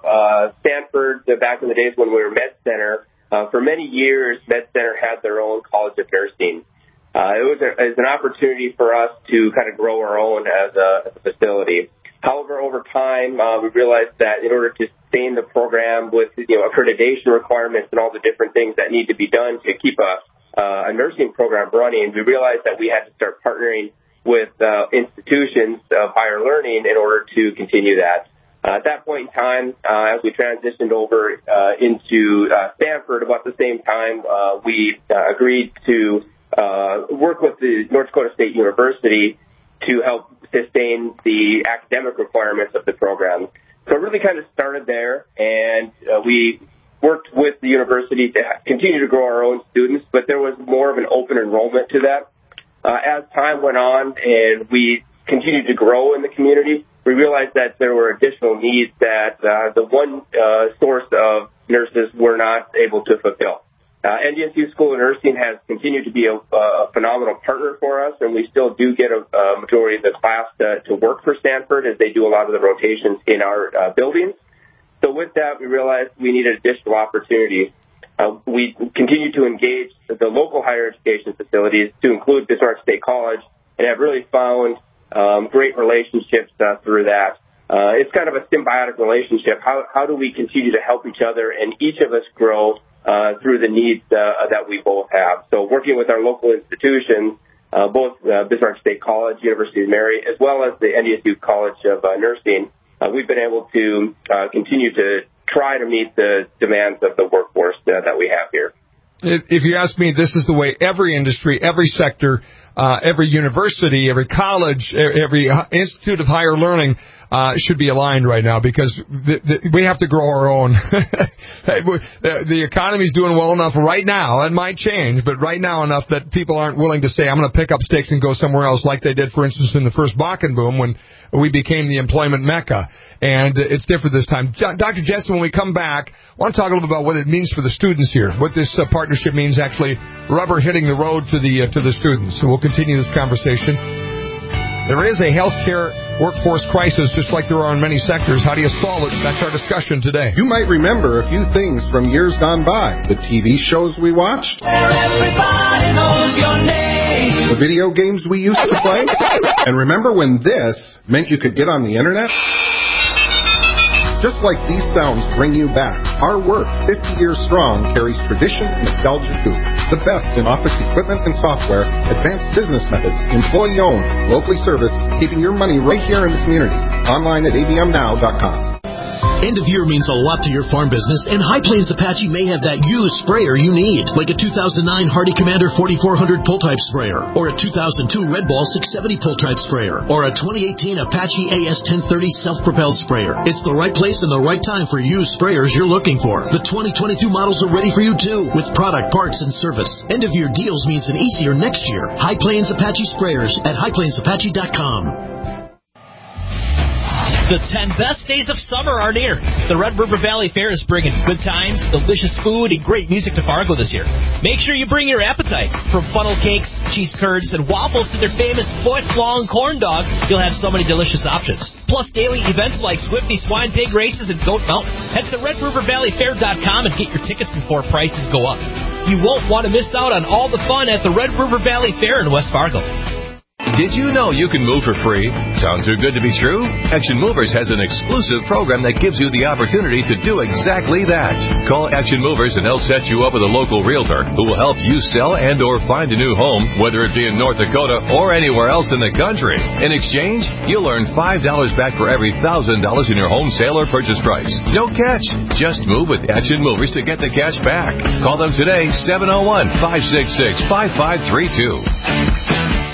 of Sanford, back in the days when we were Med Center, for many years Med Center had their own College of Nursing. It was an opportunity for us to kind of grow our own as a facility. However, over time, we realized that in order to sustain the program with accreditation requirements and all the different things that need to be done to keep a nursing program running, we realized that we had to start partnering with institutions of higher learning in order to continue that. At that point in time, as we transitioned over into Stanford, about the same time, we agreed to work with the North Dakota State University to help sustain the academic requirements of the program. So it really kind of started there, and we worked with the university to continue to grow our own students, but there was more of an open enrollment to that. As time went on and we continued to grow in the community, we realized that there were additional needs that the one source of nurses were not able to fulfill. NDSU School of Nursing has continued to be a phenomenal partner for us, and we still do get a majority of the class to work for Stanford as they do a lot of the rotations in our buildings. So with that, we realized we needed additional opportunities. We continue to engage the local higher education facilities, to include Bismarck State College, and have really found great relationships through that. It's kind of a symbiotic relationship. How do we continue to help each other and each of us grow through the needs that we both have? So working with our local institutions, both Bismarck State College, University of Mary, as well as the NDSU College of Nursing, we've been able to continue to try to meet the demands of the workforce that we have here. If you ask me, this is the way every industry, every sector, every university, every college, every institute of higher learning should be aligned right now, because we have to grow our own. The economy's doing well enough right now. It might change, but right now enough that people aren't willing to say, I'm going to pick up stakes and go somewhere else, like they did, for instance, in the first Bakken boom when we became the employment mecca. And it's different this time. Dr. Jensen, when we come back, I want to talk a little bit about what it means for the students here, what this partnership means, actually rubber hitting the road to the students. So we'll continue this conversation There is a healthcare workforce crisis, just like there are in many sectors. How do you solve it? That's our discussion today. You might remember a few things from years gone by. The TV shows we watched. Everybody knows your name. The video games we used to play. And remember when this meant you could get on the internet? Just like these sounds bring you back, our work, 50 years strong, carries tradition and nostalgia too. The best in office equipment and software, advanced business methods, employee-owned, locally serviced, keeping your money right here in the community. Online at abmnow.com. End of year means a lot to your farm business, and High Plains Apache may have that used sprayer you need, like a 2009 Hardy Commander 4400 pull-type sprayer, or a 2002 Red Ball 670 pull-type sprayer, or a 2018 Apache AS 1030 self-propelled sprayer. It's the right place and the right time for used sprayers you're looking for. The 2022 models are ready for you too, with product, parts, and service. End of year deals means an easier next year. High Plains Apache sprayers at highplainsapache.com. The 10 best days of summer are near. The Red River Valley Fair is bringing good times, delicious food, and great music to Fargo this year. Make sure you bring your appetite. From funnel cakes, cheese curds, and waffles to their famous foot-long corn dogs, you'll have so many delicious options. Plus daily events like Swifty Swine Pig Races and Goat Mountain. Head to RedRiverValleyFair.com and get your tickets before prices go up. You won't want to miss out on all the fun at the Red River Valley Fair in West Fargo. Did you know you can move for free? Sound too good to be true? Action Movers has an exclusive program that gives you the opportunity to do exactly that. Call Action Movers and they'll set you up with a local realtor who will help you sell and or find a new home, whether it be in North Dakota or anywhere else in the country. In exchange, you'll earn $5 back for every $1,000 in your home sale or purchase price. No catch. Just move with Action Movers to get the cash back. Call them today, 701-566-5532.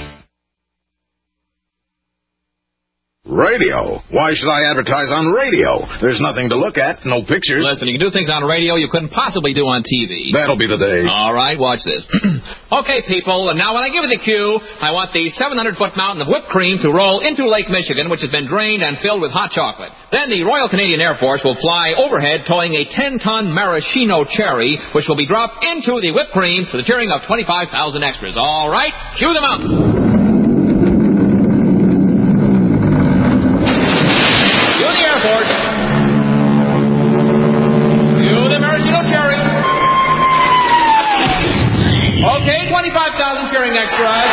Radio? Why should I advertise on radio? There's nothing to look at, no pictures. Listen, you can do things on radio you couldn't possibly do on TV. That'll be the day. All right, watch this. Okay, people, and now when I give you the cue, I want the 700-foot mountain of whipped cream to roll into Lake Michigan, which has been drained and filled with hot chocolate. Then the Royal Canadian Air Force will fly overhead towing a 10-ton maraschino cherry, which will be dropped into the whipped cream for the cheering of 25,000 extras. All right, cue the mountain. Okay, 25,000 cheering extras.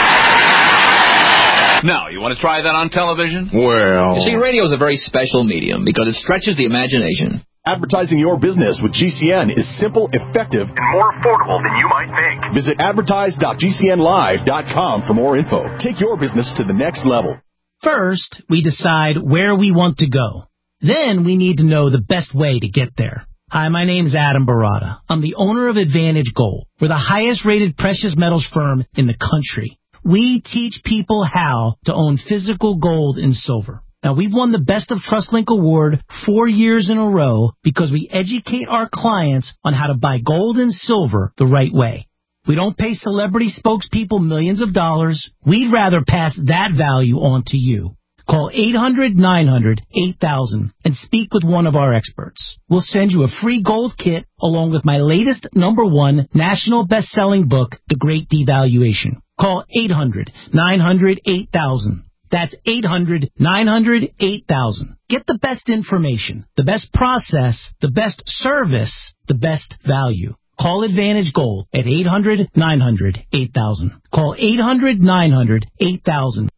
Now, you want to try that on television? Well... You see, radio is a very special medium because it stretches the imagination. Advertising your business with GCN is simple, effective, and more affordable than you might think. Visit advertise.gcnlive.com for more info. Take your business to the next level. First, we decide where we want to go. Then we need to know the best way to get there. Hi, my name's Adam Barada. I'm the owner of Advantage Gold. We're the highest-rated precious metals firm in the country. We teach people how to own physical gold and silver. Now, we've won the Best of TrustLink Award 4 years in a row because we educate our clients on how to buy gold and silver the right way. We don't pay celebrity spokespeople millions of dollars. We'd rather pass that value on to you. Call 800-900-8000 and speak with one of our experts. We'll send you a free gold kit along with my latest #1 national best-selling book, The Great Devaluation. Call 800-900-8000. That's 800-900-8000. Get the best information, the best process, the best service, the best value. Call Advantage Gold at 800-900-8000. Call 800-900-8000.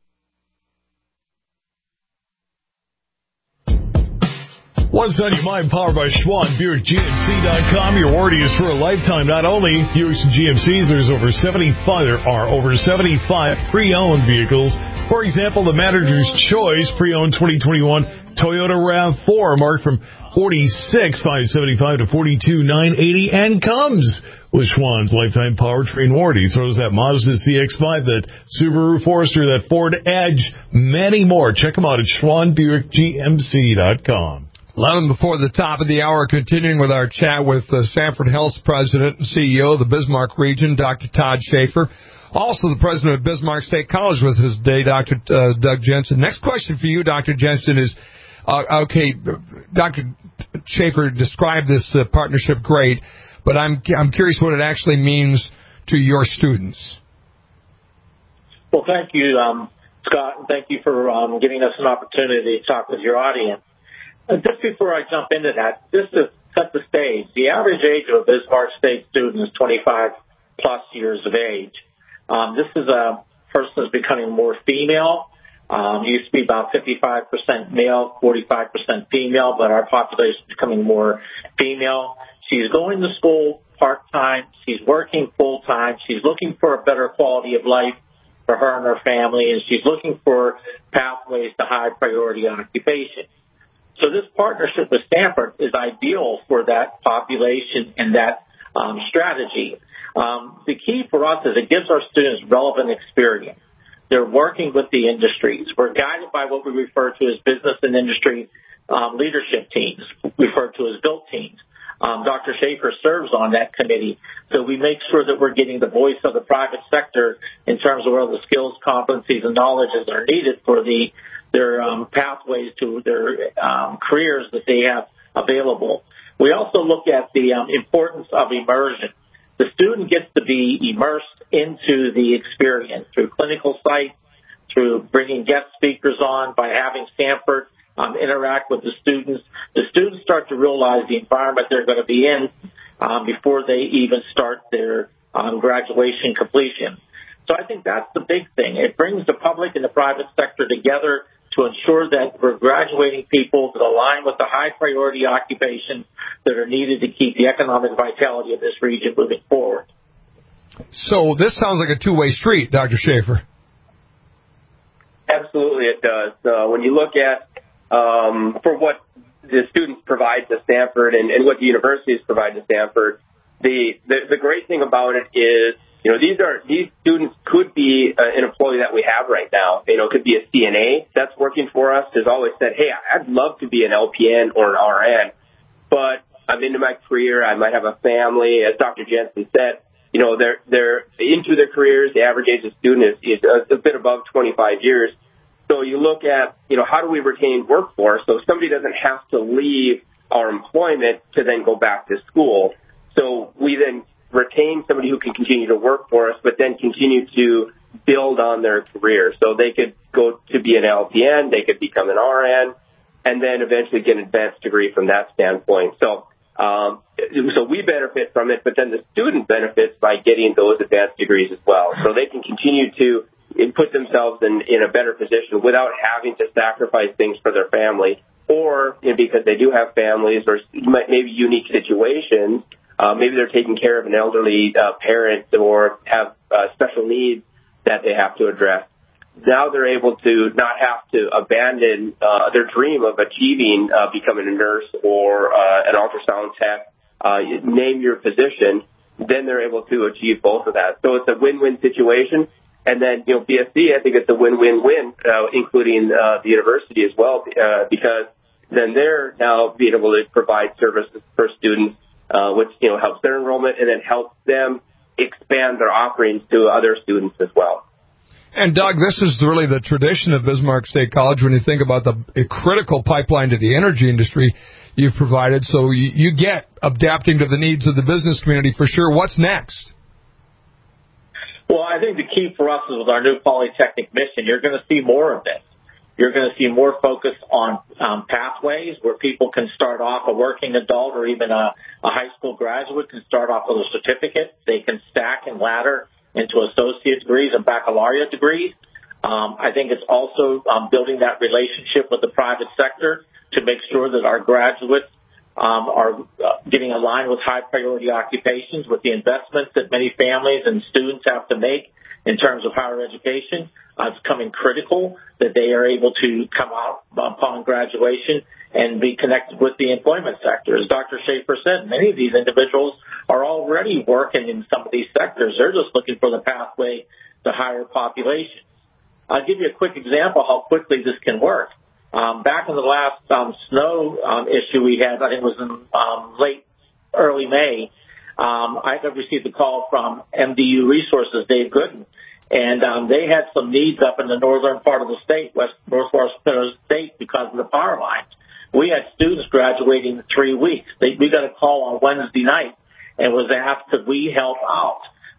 What's on your mind? Powered by Schwann, BuickGMC.com. Your warranty is for a lifetime. Not only Buicks and GMCs, there are over 75 pre-owned vehicles. For example, the Manager's Choice pre-owned 2021 Toyota RAV4 marked from $46,575 to $42,980 and comes with Schwann's lifetime powertrain warranty. So does that Mazda CX-5, that Subaru Forester, that Ford Edge, many more. Check them out at SchwannBuickGMC.com. 11 before the top of the hour, continuing with our chat with Sanford Health's president and CEO of the Bismarck region, Dr. Todd Schaefer. Also, the president of Bismarck State College with us today, Dr. Doug Jensen. Next question for you, Dr. Jensen, is, okay, Dr. Schaefer described this partnership great, but I'm curious what it actually means to your students. Well, thank you. Scott, and thank you for giving us an opportunity to talk with your audience. Just before I jump into that, just to set the stage, the average age of a Bismarck State student is 25 plus years of age. This is a person that's becoming more female. It used to be about 55% male, 45% female, but our population is becoming more female. She's going to school part-time. She's working full-time. She's looking for a better quality of life for her and her family, and she's looking for pathways to high-priority occupation. So this partnership with Stanford is ideal for that population and that strategy. The key for us is it gives our students relevant experience. They're working with the industries. We're guided by what we refer to as business and industry leadership teams, referred to as built teams. Dr. Schaefer serves on that committee, so we make sure that we're getting the voice of the private sector in terms of what the skills, competencies, and knowledges that are needed for their pathways to their careers that they have available. We also look at the importance of immersion. The student gets to be immersed into the experience through clinical sites, through bringing guest speakers on, by having Stanford interact with the students. The students start to realize the environment they're going to be in before they even start their graduation completion. So I think that's the big thing. It brings the public and the private sector together to ensure that we're graduating people that align with the high-priority occupations that are needed to keep the economic vitality of this region moving forward. So this sounds like a two-way street, Dr. Schaefer. Absolutely, it does. When you look at for what the students provide to Stanford and what the universities provide to Stanford, the great thing about it is, these students could be an employee that we have right now. It could be a CNA that's working for us, has always said, hey, I'd love to be an LPN or an RN, but I'm into my career. I might have a family. As Dr. Jensen said, they're into their careers. The average age of student is a bit above 25 years. So you look at, how do we retain workforce so somebody doesn't have to leave our employment to then go back to school. So we then retain somebody who can continue to work for us, but then continue to build on their career. So they could go to be an LPN, they could become an RN, and then eventually get an advanced degree from that standpoint. So we benefit from it, but then the student benefits by getting those advanced degrees as well. So they can continue to put themselves in a better position without having to sacrifice things for their family, or because they do have families or maybe unique situations. Maybe they're taking care of an elderly parent or have special needs that they have to address. Now they're able to not have to abandon their dream of achieving becoming a nurse or an ultrasound tech, name your position. Then they're able to achieve both of that. So it's a win-win situation. And then, BSC, I think it's a win-win-win, including the university as well, because then they're now being able to provide services for students, which, helps their enrollment and then helps them expand their offerings to other students as well. And, Doug, this is really the tradition of Bismarck State College when you think about the critical pipeline to the energy industry you've provided. So you get adapting to the needs of the business community for sure. What's next? Well, I think the key for us is with our new Polytechnic mission, you're going to see more of this. You're going to see more focus on pathways where people can start off, a working adult or even a high school graduate can start off with a certificate. They can stack and ladder into associate degrees and baccalaureate degrees. I think it's also building that relationship with the private sector to make sure that our graduates are getting aligned with high-priority occupations with the investments that many families and students have to make in terms of higher education. It's becoming critical that they are able to come out upon graduation and be connected with the employment sector. As Dr. Schaefer said, many of these individuals are already working in some of these sectors. They're just looking for the pathway to higher populations. I'll give you a quick example how quickly this can work. Back in the last snow issue we had, I think it was in early May, I received a call from MDU Resources, Dave Gooden, and they had some needs up in the northern part of the state, northwest part of the state, because of the power lines. We had students graduating in 3 weeks. We got a call on Wednesday night and was asked, could we help out?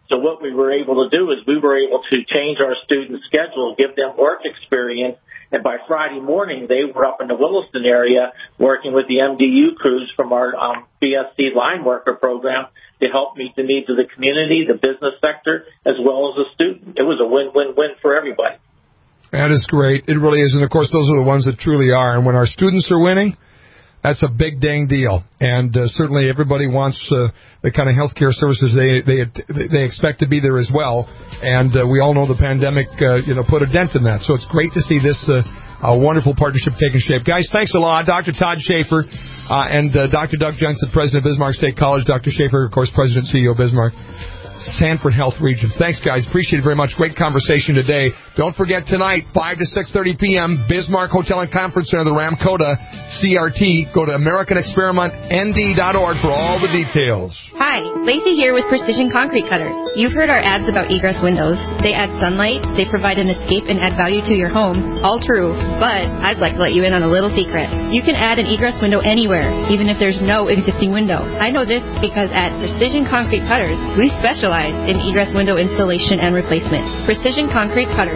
So what we were able to do is we were able to change our students' schedule, give them work experience, and by Friday morning, they were up in the Williston area working with the MDU crews from our BSC line worker program to help meet the needs of the community, the business sector, as well as the student. It was a win-win-win for everybody. That is great. It really is. And, of course, those are the ones that truly are. And when our students are winning, that's a big dang deal. And certainly everybody wants the kind of healthcare services they expect to be there as well. And we all know the pandemic, put a dent in that. So it's great to see this wonderful partnership taking shape. Guys, thanks a lot. Dr. Todd Schaefer and Dr. Doug Jensen, President of Bismarck State College. Dr. Schaefer, of course, President and CEO of Bismarck Sanford Health Region. Thanks, guys. Appreciate it very much. Great conversation today. Don't forget tonight, 5 to 6:30 p.m., Bismarck Hotel and Conference Center, the Ramkota CRT. Go to AmericanExperimentND.org for all the details. Hi, Lacey here with Precision Concrete Cutters. You've heard our ads about egress windows. They add sunlight, they provide an escape, and add value to your home. All true, but I'd like to let you in on a little secret. You can add an egress window anywhere, even if there's no existing window. I know this because at Precision Concrete Cutters, we specialize in egress window installation and replacement. Precision Concrete Cutters,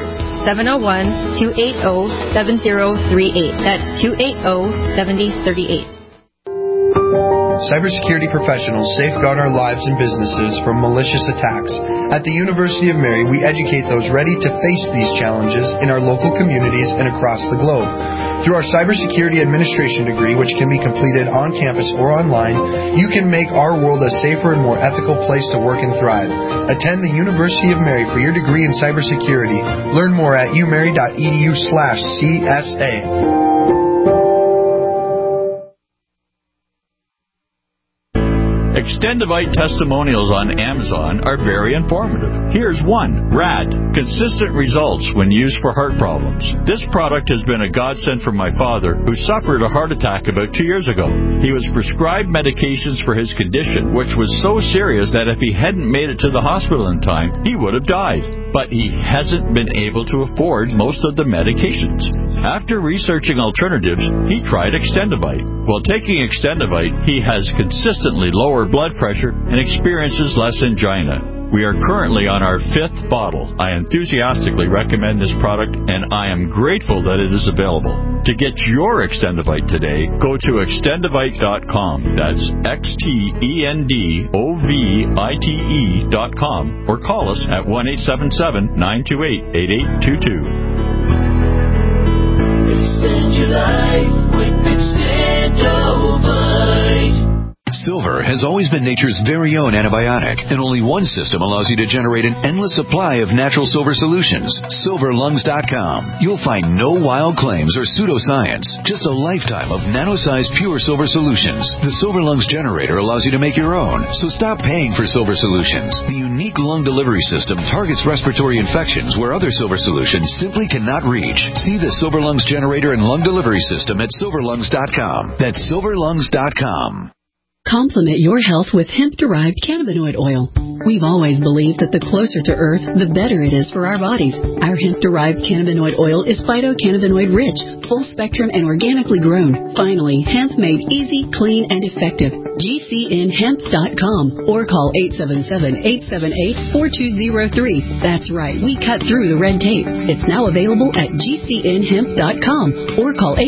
701-280-7038. That's 280-7038. Cybersecurity professionals safeguard our lives and businesses from malicious attacks. At the University of Mary, we educate those ready to face these challenges in our local communities and across the globe. Through our Cybersecurity Administration degree, which can be completed on campus or online, you can make our world a safer and more ethical place to work and thrive. Attend the University of Mary for your degree in cybersecurity. Learn more at umary.edu/CSA. Extendivite testimonials on Amazon are very informative. Here's one. RAD. Consistent results when used for heart problems. This product has been a godsend for my father, who suffered a heart attack about 2 years ago. He was prescribed medications for his condition, which was so serious that if he hadn't made it to the hospital in time, he would have died. But he hasn't been able to afford most of the medications. After researching alternatives, he tried Extendivite. While taking Extendivite, he has consistently lower blood pressure and experiences less angina. We are currently on our 5th bottle. I enthusiastically recommend this product, and I am grateful that it is available. To get your Extendivite today, go to Extendivite.com. That's XTENDOVITE.com, or call us at 1-877-928-8822. Extend your life with Extendovite. Silver has always been nature's very own antibiotic, and only one system allows you to generate an endless supply of natural silver solutions. SilverLungs.com. You'll find no wild claims or pseudoscience, just a lifetime of nano-sized pure silver solutions. The Silver Lungs generator allows you to make your own, so stop paying for silver solutions. The unique lung delivery system targets respiratory infections where other silver solutions simply cannot reach. See the Silver Lungs generator and lung delivery system at SilverLungs.com. That's SilverLungs.com. Complement your health with hemp-derived cannabinoid oil. We've always believed that the closer to Earth, the better it is for our bodies. Our hemp-derived cannabinoid oil is phytocannabinoid-rich, full-spectrum, and organically grown. Finally, hemp made easy, clean, and effective. GCNhemp.com or call 877-878-4203. That's right, we cut through the red tape. It's now available at GCNhemp.com or call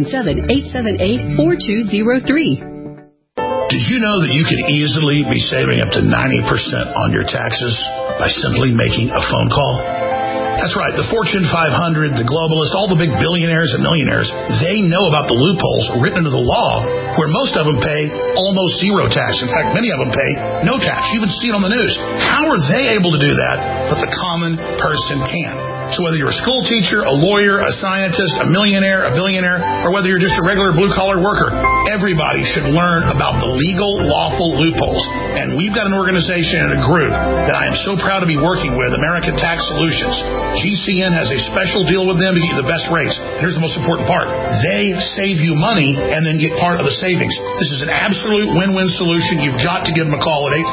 877-878-4203. Did you know that you can easily be saving up to 90% on your taxes by simply making a phone call? That's right. The Fortune 500, the globalists, all the big billionaires and millionaires, they know about the loopholes written into the law where most of them pay almost zero tax. In fact, many of them pay no tax. You even see it on the news. How are they able to do that, but the common person can? So whether you're a school teacher, a lawyer, a scientist, a millionaire, a billionaire, or whether you're just a regular blue-collar worker, everybody should learn about the legal, lawful loopholes. And we've got an organization and a group that I am so proud to be working with, American Tax Solutions. GCN has a special deal with them to get you the best rates. Here's the most important part. They save you money and then get part of the savings. This is an absolute win-win solution. You've got to give them a call at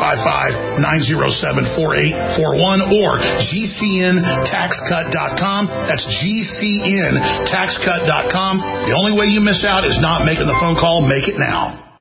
855-907-4841 or GCNTaxCut.com. That's GCNTaxCut.com. The only way you miss out is not making the phone call. Make it now.